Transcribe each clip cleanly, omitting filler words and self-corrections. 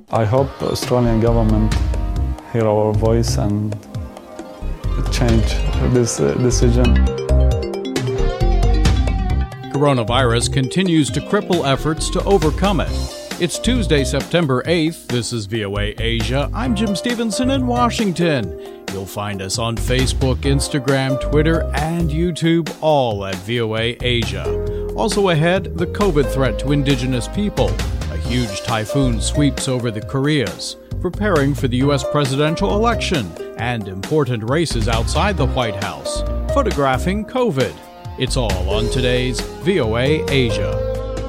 I hope the Australian government hear our voice and change this decision. Coronavirus continues to cripple efforts to overcome it. It's Tuesday, September 8th. This is VOA Asia. I'm Jim Stevenson in Washington. You'll find us on Facebook, Instagram, Twitter, and YouTube, all at VOA Asia. Also ahead, the COVID threat to Indigenous people. A huge typhoon sweeps over the Koreas, preparing for the U.S. presidential election, and important races outside the White House, photographing COVID. It's all on today's VOA Asia.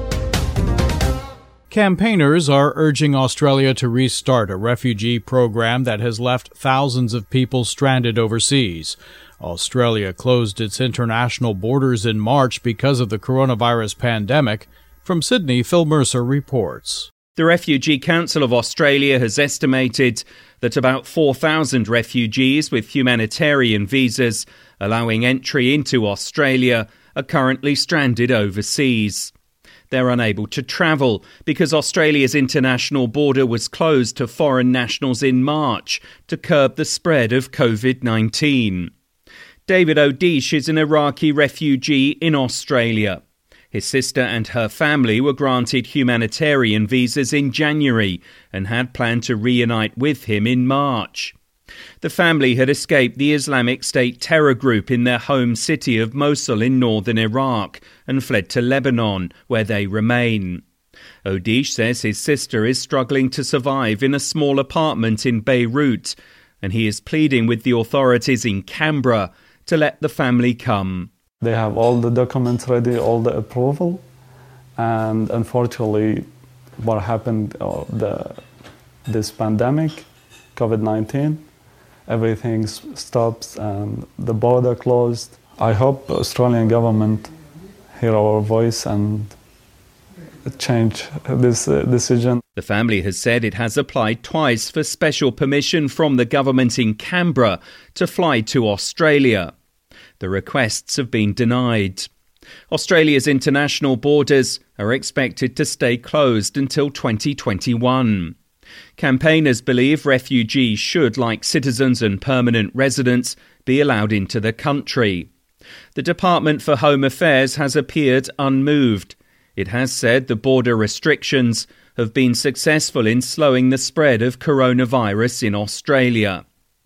Campaigners are urging Australia to restart a refugee program that has left thousands of people stranded overseas. Australia closed its international borders in March because of the coronavirus pandemic. From Sydney, Phil Mercer reports. The Refugee Council of Australia has estimated that about 4,000 refugees with humanitarian visas allowing entry into Australia are currently stranded overseas. They're unable to travel because Australia's international border was closed to foreign nationals in March to curb the spread of COVID-19. David Odish is an Iraqi refugee in Australia. His sister and her family were granted humanitarian visas in January and had planned to reunite with him in March. The family had escaped the Islamic State terror group in their home city of Mosul in northern Iraq and fled to Lebanon, where they remain. Odish says his sister is struggling to survive in a small apartment in Beirut, and he is pleading with the authorities in Canberra to let the family come. They have all the documents ready, all the approval, and unfortunately what happened, this pandemic, COVID-19, everything stops and the border closed. I hope the Australian government hear our voice and change this decision. The family has said it has applied twice for special permission from the government in Canberra to fly to Australia. The requests have been denied. Australia's international borders are expected to stay closed until 2021. Campaigners believe refugees should, like citizens and permanent residents, be allowed into the country. The Department for Home Affairs has appeared unmoved. It has said the border restrictions have been successful in slowing the spread of coronavirus in Australia.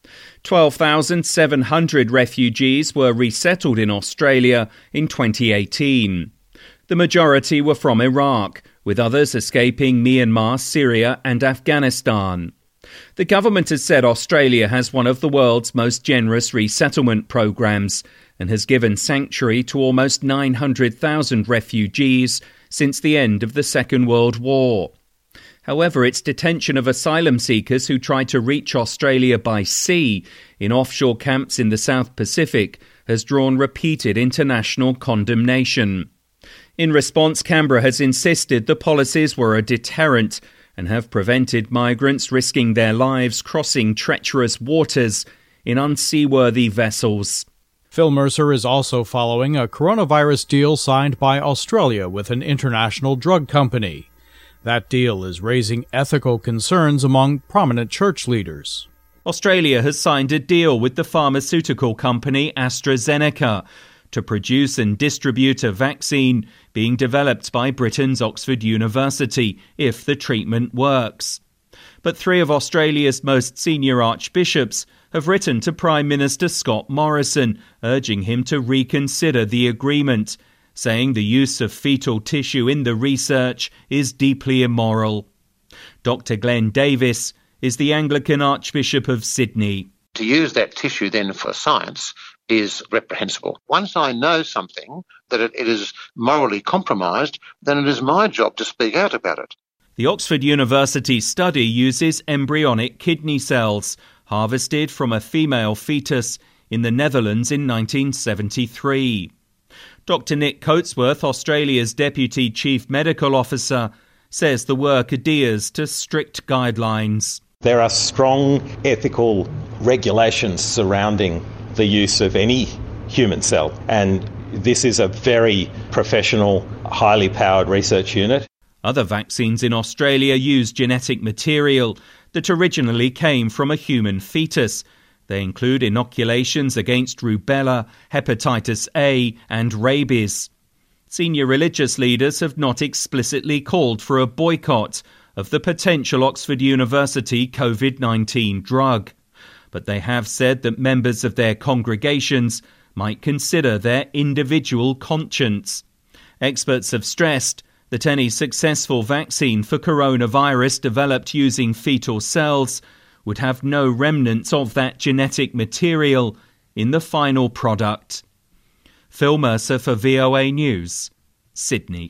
12,700 refugees were resettled in Australia in 2018. The majority were from Iraq, with others escaping Myanmar, Syria and Afghanistan. The government has said Australia has one of the world's most generous resettlement programs and has given sanctuary to almost 900,000 refugees since the end of the Second World War. However, its detention of asylum seekers who try to reach Australia by sea in offshore camps in the South Pacific has drawn repeated international condemnation. In response, Canberra has insisted the policies were a deterrent and have prevented migrants risking their lives crossing treacherous waters in unseaworthy vessels. Phil Mercer is also following a coronavirus deal signed by Australia with an international drug company. That deal is raising ethical concerns among prominent church leaders. Australia has signed a deal with the pharmaceutical company AstraZeneca to produce and distribute a vaccine being developed by Britain's Oxford University if the treatment works. But 3 of Australia's most senior archbishops have written to Prime Minister Scott Morrison, urging him to reconsider the agreement, saying the use of fetal tissue in the research is deeply immoral. Dr. Glenn Davis is the Anglican Archbishop of Sydney. To use that tissue then for science is reprehensible. Once I know something, that it is morally compromised, then it is my job to speak out about it. The Oxford University study uses embryonic kidney cells harvested from a female fetus in the Netherlands in 1973. Dr. Nick Coatsworth, Australia's Deputy Chief Medical Officer, says the work adheres to strict guidelines. There are strong ethical regulations surrounding the use of any human cell, and this is a very professional, highly powered research unit. Other vaccines in Australia use genetic material that originally came from a human fetus. They include inoculations against rubella, hepatitis A and rabies. Senior religious leaders have not explicitly called for a boycott of the potential Oxford University COVID-19 drug, but they have said that members of their congregations might consider their individual conscience. Experts have stressed that any successful vaccine for coronavirus developed using fetal cells would have no remnants of that genetic material in the final product. Phil Mercer for VOA News, Sydney.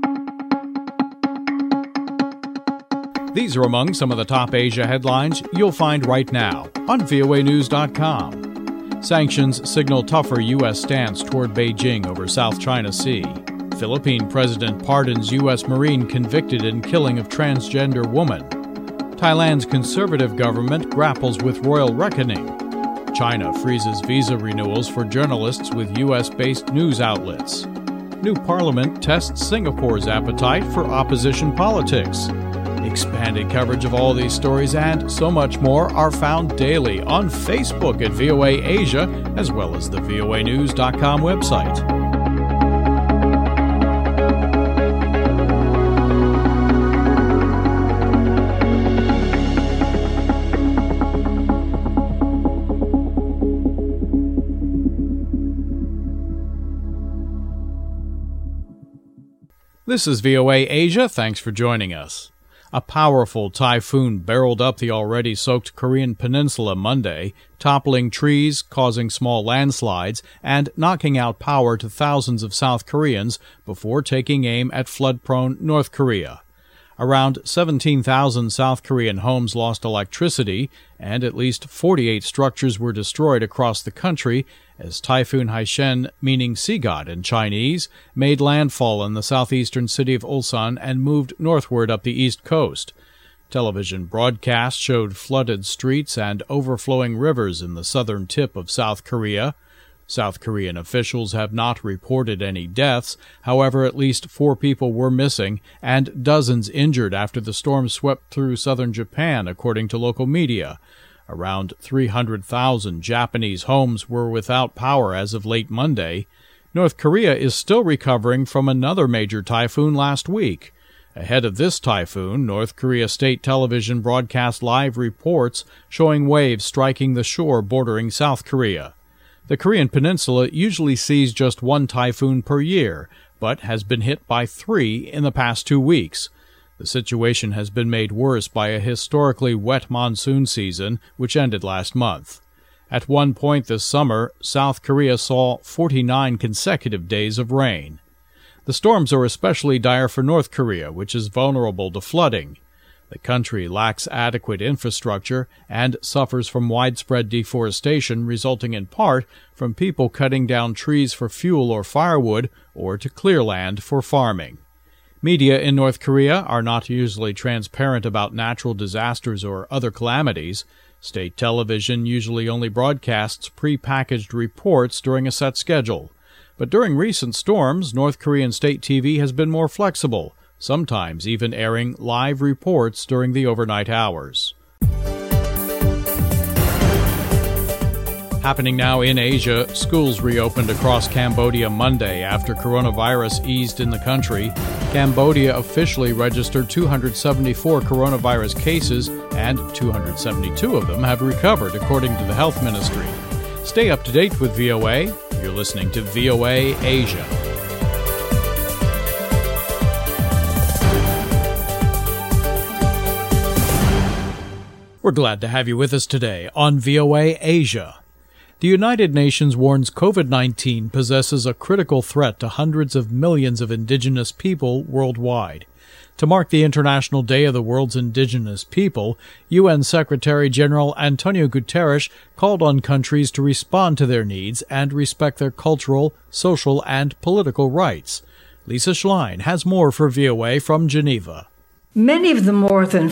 These are among some of the top Asia headlines you'll find right now on voanews.com. Sanctions signal tougher U.S. stance toward Beijing over South China Sea. Philippine president pardons U.S. Marine convicted in killing of transgender woman. Thailand's conservative government grapples with royal reckoning. China freezes visa renewals for journalists with U.S.-based news outlets. New parliament tests Singapore's appetite for opposition politics. Expanded coverage of all these stories and so much more are found daily on Facebook at VOA Asia, as well as the voanews.com website. This is VOA Asia. Thanks for joining us. A powerful typhoon barreled up the already soaked Korean peninsula Monday, toppling trees, causing small landslides, and knocking out power to thousands of South Koreans before taking aim at flood-prone North Korea. Around 17,000 South Korean homes lost electricity, and at least 48 structures were destroyed across the country as Typhoon Haishen, meaning sea god in Chinese, made landfall in the southeastern city of Ulsan and moved northward up the east coast. Television broadcasts showed flooded streets and overflowing rivers in the southern tip of South Korea. South Korean officials have not reported any deaths. However, at least 4 people were missing and dozens injured after the storm swept through southern Japan, according to local media. Around 300,000 Japanese homes were without power as of late Monday. North Korea is still recovering from another major typhoon last week. Ahead of this typhoon, North Korea state television broadcast live reports showing waves striking the shore bordering South Korea. The Korean peninsula usually sees just 1 typhoon per year, but has been hit by 3 in the past 2 weeks. The situation has been made worse by a historically wet monsoon season, which ended last month. At one point this summer, South Korea saw 49 consecutive days of rain. The storms are especially dire for North Korea, which is vulnerable to flooding. The country lacks adequate infrastructure and suffers from widespread deforestation resulting in part from people cutting down trees for fuel or firewood or to clear land for farming. Media in North Korea are not usually transparent about natural disasters or other calamities. State television usually only broadcasts pre-packaged reports during a set schedule. But during recent storms, North Korean state TV has been more flexible, sometimes even airing live reports during the overnight hours. Happening now in Asia, schools reopened across Cambodia Monday after coronavirus eased in the country. Cambodia officially registered 274 coronavirus cases, and 272 of them have recovered, according to the health ministry. Stay up to date with VOA. You're listening to VOA Asia. We're glad to have you with us today on VOA Asia. The United Nations warns COVID-19 possesses a critical threat to hundreds of millions of indigenous people worldwide. To mark the International Day of the World's Indigenous People, UN Secretary-General Antonio Guterres called on countries to respond to their needs and respect their cultural, social, and political rights. Lisa Schlein has more for VOA from Geneva. Many of the more than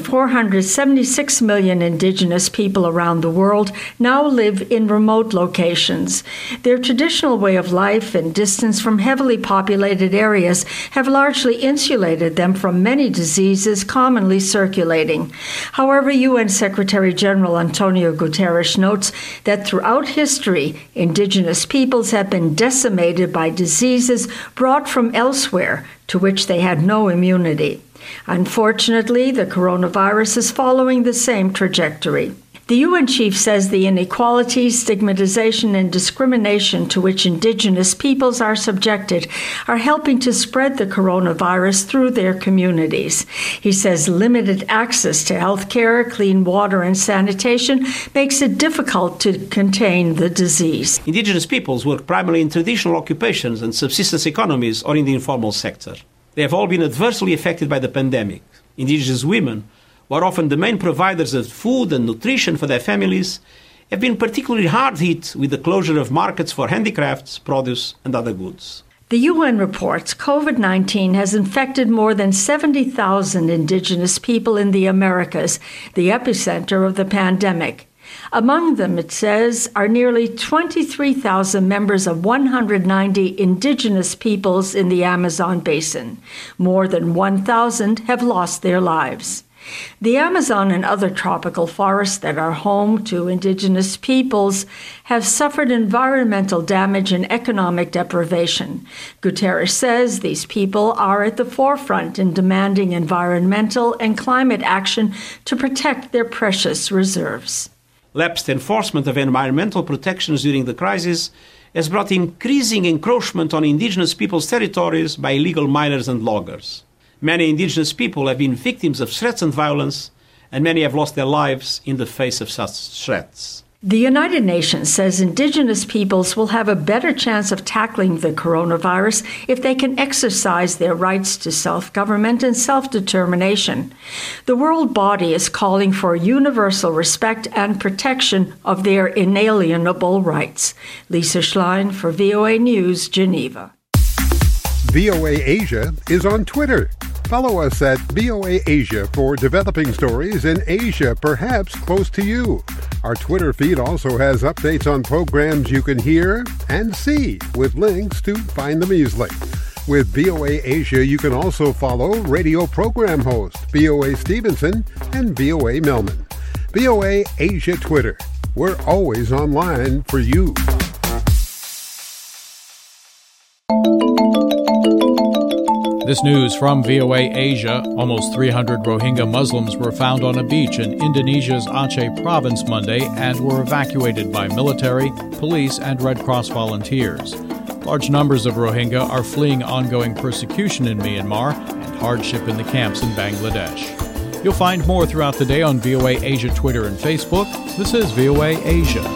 476 million indigenous people around the world now live in remote locations. Their traditional way of life and distance from heavily populated areas have largely insulated them from many diseases commonly circulating. However, UN Secretary General Antonio Guterres notes that throughout history, indigenous peoples have been decimated by diseases brought from elsewhere to which they had no immunity. Unfortunately, the coronavirus is following the same trajectory. The UN chief says the inequalities, stigmatization, and discrimination to which indigenous peoples are subjected are helping to spread the coronavirus through their communities. He says limited access to health care, clean water, and sanitation makes it difficult to contain the disease. Indigenous peoples work primarily in traditional occupations and subsistence economies or in the informal sector. They have all been adversely affected by the pandemic. Indigenous women, who are often the main providers of food and nutrition for their families, have been particularly hard hit with the closure of markets for handicrafts, produce, and other goods. The UN reports COVID-19 has infected more than 70,000 indigenous people in the Americas, the epicenter of the pandemic. Among them, it says, are nearly 23,000 members of 190 indigenous peoples in the Amazon basin. More than 1,000 have lost their lives. The Amazon and other tropical forests that are home to indigenous peoples have suffered environmental damage and economic deprivation. Guterres says these people are at the forefront in demanding environmental and climate action to protect their precious reserves. Lapsed enforcement of environmental protections during the crisis has brought increasing encroachment on indigenous people's territories by illegal miners and loggers. Many indigenous people have been victims of threats and violence, and many have lost their lives in the face of such threats. The United Nations says indigenous peoples will have a better chance of tackling the coronavirus if they can exercise their rights to self-government and self-determination. The world body is calling for universal respect and protection of their inalienable rights. Lisa Schlein for VOA News, Geneva. VOA Asia is on Twitter. Follow us at VOA Asia for developing stories in Asia, perhaps close to you. Our Twitter feed also has updates on programs you can hear and see, with links to find them easily. With VOA Asia, you can also follow radio program host VOA Stevenson and VOA Millman. VOA Asia Twitter. We're always online for you. This news from VOA Asia. Almost 300 Rohingya Muslims were found on a beach in Indonesia's Aceh province Monday and were evacuated by military, police, and Red Cross volunteers. Large numbers of Rohingya are fleeing ongoing persecution in Myanmar and hardship in the camps in Bangladesh. You'll find more throughout the day on VOA Asia Twitter and Facebook. This is VOA Asia.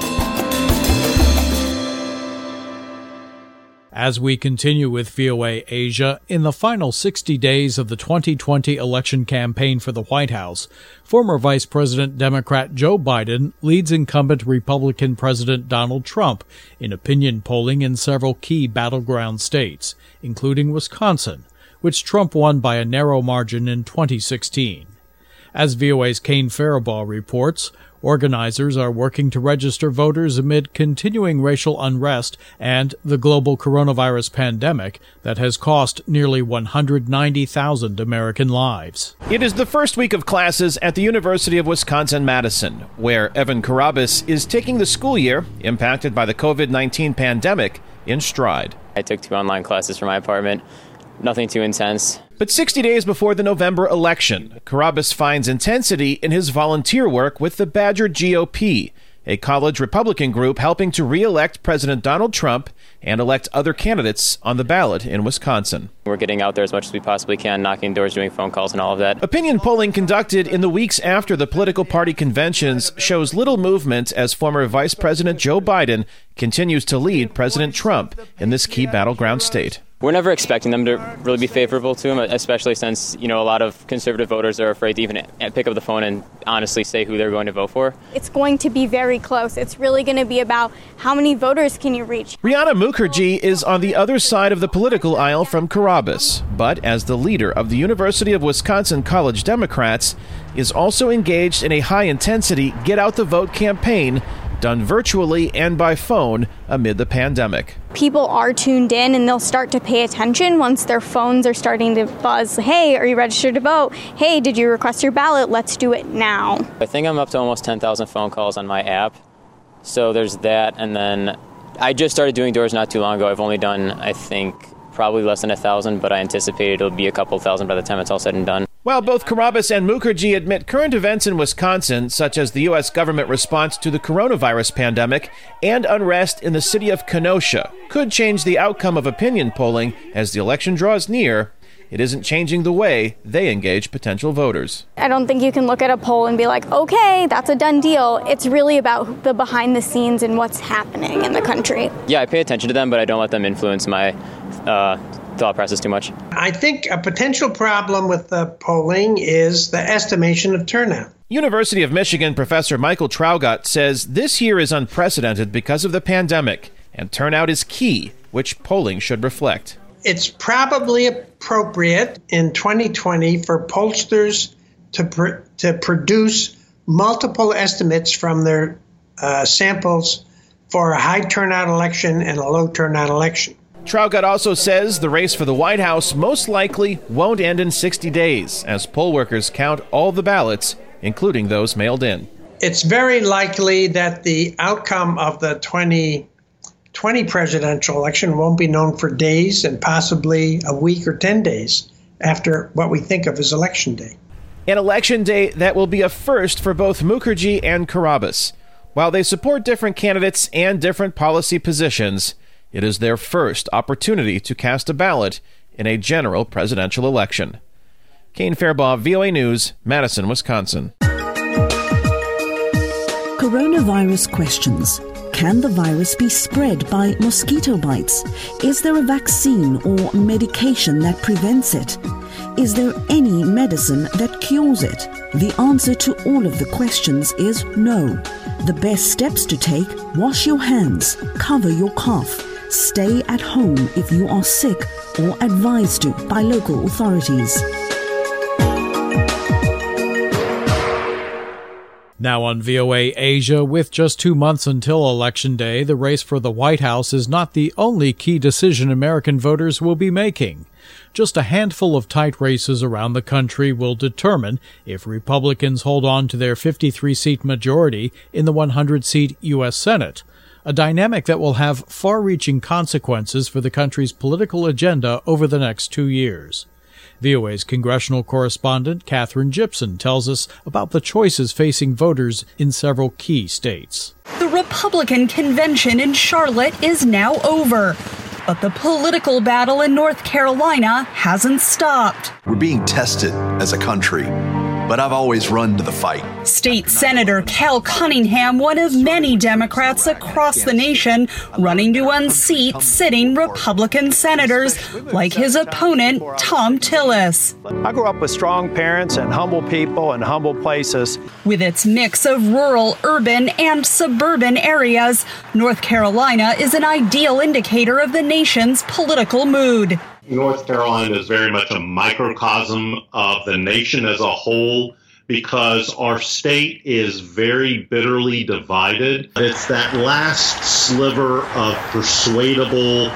As we continue with VOA Asia, in the final 60 days of the 2020 election campaign for the White House, former Vice President Democrat Joe Biden leads incumbent Republican President Donald Trump in opinion polling in several key battleground states, including Wisconsin, which Trump won by a narrow margin in 2016. As VOA's Kane Faribaugh reports, organizers are working to register voters amid continuing racial unrest and the global coronavirus pandemic that has cost nearly 190,000 American lives. It is the first week of classes at the University of Wisconsin-Madison, where Evan Carabas is taking the school year, impacted by the COVID-19 pandemic, in stride. I took 2 online classes from my apartment. Nothing too intense. But 60 days before the November election, Carabas finds intensity in his volunteer work with the Badger GOP, a college Republican group helping to re-elect President Donald Trump and elect other candidates on the ballot in Wisconsin. We're getting out there as much as we possibly can, knocking doors, doing phone calls and all of that. Opinion polling conducted in the weeks after the political party conventions shows little movement as former Vice President Joe Biden continues to lead President Trump in this key battleground state. We're never expecting them to really be favorable to him, especially since, a lot of conservative voters are afraid to even pick up the phone and honestly say who they're going to vote for. It's going to be very close. It's really going to be about how many voters can you reach. Rihana Mukherjee is on the other side of the political aisle from Carrabis, but as the leader of the University of Wisconsin College Democrats, is also engaged in a high-intensity get-out-the-vote campaign done virtually and by phone amid the pandemic. People are tuned in and they'll start to pay attention once their phones are starting to buzz. Hey, are you registered to vote? Hey, did you request your ballot? Let's do it now. I think I'm up to almost 10,000 phone calls on my app. So there's that. And then I just started doing doors not too long ago. I've only done, I think, probably less than 1,000, but I anticipate it'll be a couple thousand by the time it's all said and done. While both Carrabis and Mukherjee admit current events in Wisconsin, such as the U.S. government response to the coronavirus pandemic and unrest in the city of Kenosha, could change the outcome of opinion polling as the election draws near, it isn't changing the way they engage potential voters. I don't think you can look at a poll and be like, okay, that's a done deal. It's really about the behind the scenes and what's happening in the country. Yeah, I pay attention to them, but I don't let them influence my thought process too much. I think a potential problem with the polling is the estimation of turnout. University of Michigan professor Michael Traugott says this year is unprecedented because of the pandemic, and turnout is key, which polling should reflect. It's probably appropriate in 2020 for pollsters to produce multiple estimates from their samples for a high turnout election and a low turnout election. Traugott also says the race for the White House most likely won't end in 60 days, as poll workers count all the ballots, including those mailed in. It's very likely that the outcome of the 2020 presidential election won't be known for days and possibly a week or 10 days after what we think of as Election Day. An election day that will be a first for both Mukherjee and Carrabis. While they support different candidates and different policy positions, it is their first opportunity to cast a ballot in a general presidential election. Kane Fairbaugh, VOA News, Madison, Wisconsin. Coronavirus questions. Can the virus be spread by mosquito bites? Is there a vaccine or medication that prevents it? Is there any medicine that cures it? The answer to all of the questions is no. The best steps to take: wash your hands, cover your cough, stay at home if you are sick or advised to by local authorities. Now on VOA Asia, with just 2 months until Election Day, the race for the White House is not the only key decision American voters will be making. Just a handful of tight races around the country will determine if Republicans hold on to their 53-seat majority in the 100-seat U.S. Senate, a dynamic that will have far-reaching consequences for the country's political agenda over the next 2 years. VOA's congressional correspondent Katherine Gibson tells us about the choices facing voters in several key states. The Republican convention in Charlotte is now over, but the political battle in North Carolina hasn't stopped. We're being tested as a country, but I've always run to the fight. State Senator Cal Cunningham, one of many Democrats across the nation, running to unseat sitting Republican senators like his opponent, Thom Tillis. I grew up with strong parents and humble people and humble places. With its mix of rural, urban, and suburban areas, North Carolina is an ideal indicator of the nation's political mood. North Carolina is very much a microcosm of the nation as a whole because our state is very bitterly divided. It's that last sliver of persuadable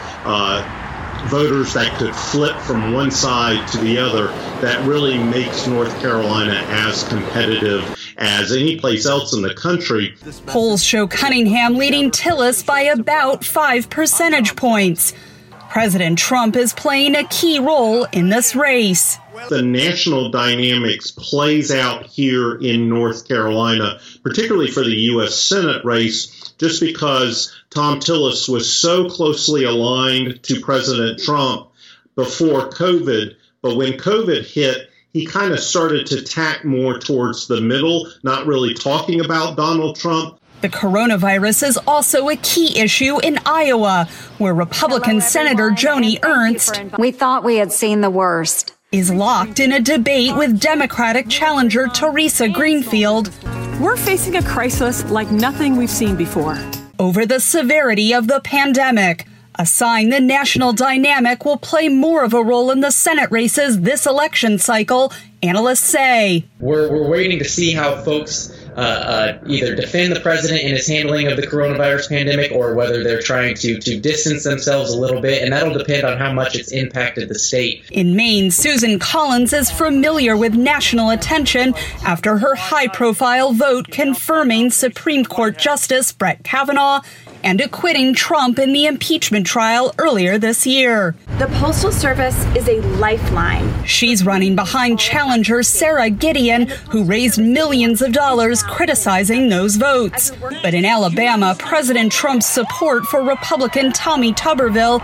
voters that could flip from one side to the other that really makes North Carolina as competitive as any place else in the country. Polls show Cunningham leading Tillis by about 5 percentage points. President Trump is playing a key role in this race. The national dynamics plays out here in North Carolina, particularly for the U.S. Senate race, just because Thom Tillis was so closely aligned to President Trump before COVID. But when COVID hit, he kind of started to tack more towards the middle, not really talking about Donald Trump. The coronavirus is also a key issue in Iowa, where Republican Senator Joni Ernst, we thought we had seen the worst, is locked in a debate with Democratic challenger Teresa Greenfield. We're facing a crisis like nothing we've seen before. Over the severity of the pandemic, a sign the national dynamic will play more of a role in the Senate races this election cycle, analysts say. We're waiting to see how folks either defend the president in his handling of the coronavirus pandemic or whether they're trying to distance themselves a little bit, and that'll depend on how much it's impacted the state. In Maine, Susan Collins is familiar with national attention after her high-profile vote confirming Supreme Court Justice Brett Kavanaugh and acquitting Trump in the impeachment trial earlier this year. The Postal Service is a lifeline. She's running behind challenger Sarah Gideon, who raised millions of dollars criticizing those votes. But in Alabama, President Trump's support for Republican Tommy Tuberville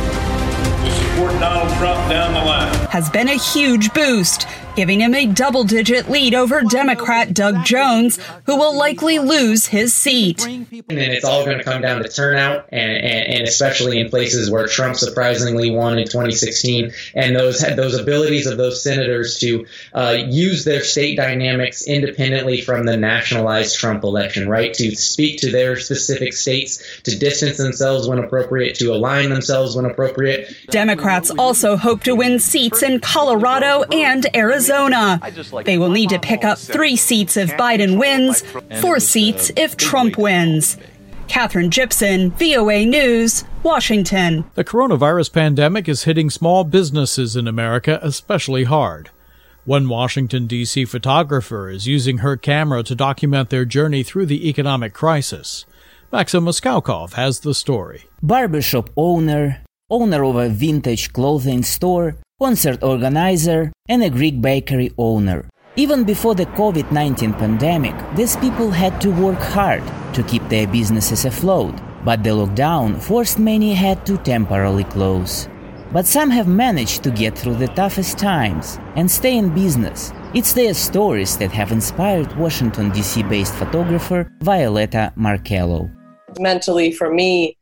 support Donald Trump down the line has been a huge boost, giving him a double-digit lead over Democrat Doug Jones, who will likely lose his seat. And it's all going to come down to turnout, and especially in places where Trump surprisingly won in 2016, and those abilities of those senators to use their state dynamics independently from the nationalized Trump election, right? To speak to their specific states, to distance themselves when appropriate, to align themselves when appropriate. Democrats also hope to win seats in Colorado and Arizona. They will need to pick up 3 seats if Biden wins, 4 seats if Trump wins. Catherine Gibson, VOA News, Washington. The coronavirus pandemic is hitting small businesses in America especially hard. One Washington, D.C. photographer is using her camera to document their journey through the economic crisis. Maxim Moskaukov has the story. Barbershop owner of a vintage clothing store, concert organizer, and a Greek bakery owner. Even before the COVID-19 pandemic, these people had to work hard to keep their businesses afloat, but the lockdown forced many had to temporarily close. But some have managed to get through the toughest times and stay in business. It's their stories that have inspired Washington, D.C.-based photographer Violetta Markello. Mentally, for me,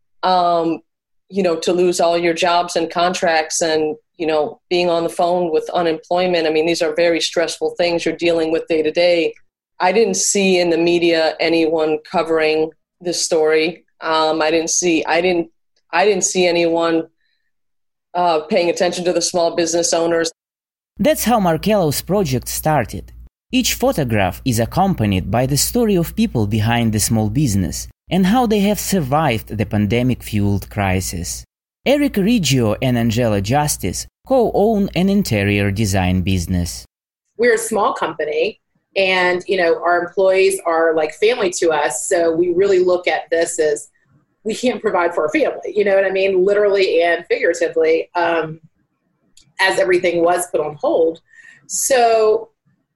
to lose all your jobs and contracts and, being on the phone with unemployment. I mean, these are very stressful things you're dealing with day to day. I didn't see in the media anyone covering this story. I didn't see anyone paying attention to the small business owners. That's how Markello's project started. Each photograph is accompanied by the story of people behind the small business and how they have survived the pandemic-fueled crisis. Eric Riggio and Angela Justice co-own an interior design business. We're a small company, and our employees are like family to us, so we really look at this as we can't provide for our family, you know what I mean, literally and figuratively, as everything was put on hold. So,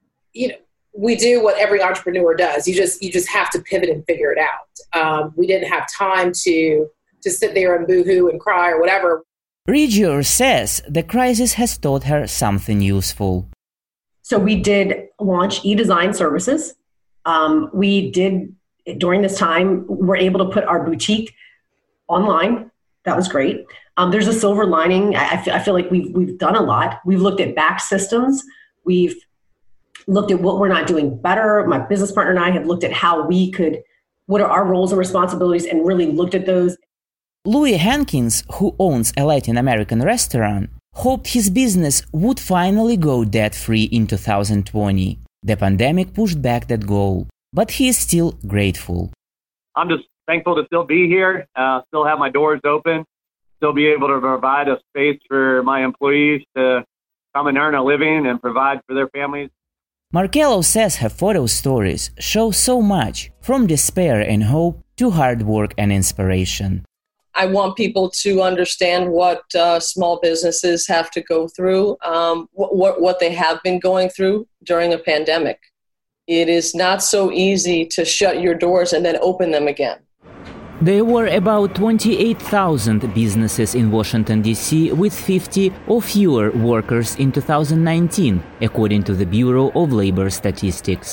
we do what every entrepreneur does. You just have to pivot and figure it out. We didn't have time to sit there and boohoo and cry or whatever. Riggio says the crisis has taught her something useful. So we did launch e-design services. We did, during this time, we're able to put our boutique online. That was great. There's a silver lining. I feel like we've done a lot. We've looked at back systems. We've looked at what we're not doing better. My business partner and I have looked at what are our roles and responsibilities, and really looked at those. Louis Hankins, who owns a Latin American restaurant, hoped his business would finally go debt-free in 2020. The pandemic pushed back that goal, but he is still grateful. I'm just thankful to still be here, still have my doors open, still be able to provide a space for my employees to come and earn a living and provide for their families. Markello says her photo stories show so much, from despair and hope to hard work and inspiration. I want people to understand what small businesses have to go through, what they have been going through during a pandemic. It is not so easy to shut your doors and then open them again. There were about 28,000 businesses in Washington, D.C. with 50 or fewer workers in 2019, according to the Bureau of Labor Statistics.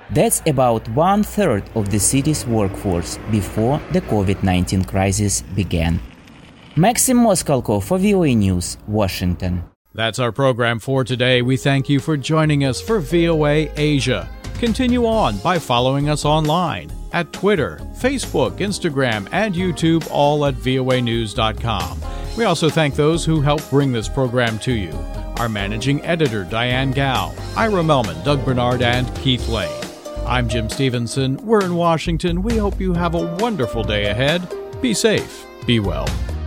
That's about 1/3 of the city's workforce before the COVID-19 crisis began. Maxim Moskalko for VOA News, Washington. That's our program for today. We thank you for joining us for VOA Asia. Continue on by following us online at Twitter, Facebook, Instagram, and YouTube, all at voanews.com. We also thank those who helped bring this program to you. Our managing editor, Diane Gao, Ira Melman, Doug Bernard, and Keith Lane. I'm Jim Stevenson. We're in Washington. We hope you have a wonderful day ahead. Be safe. Be well.